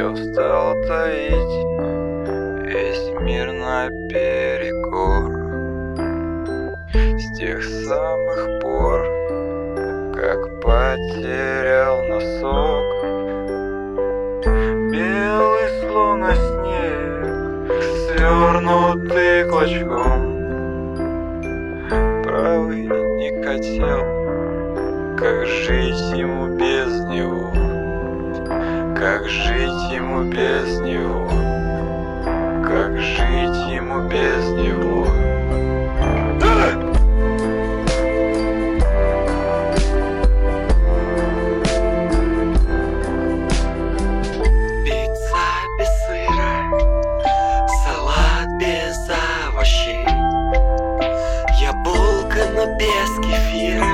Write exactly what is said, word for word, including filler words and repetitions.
Я устал таить весь мир наперекор. С тех самых пор, как потерял носок, белый словно снег, свернутый клочком. Правый не хотел, как жить ему без него, как жить ему без него, как жить ему без него. Пицца без сыра, салат без овощей, яблоко, но без кефира.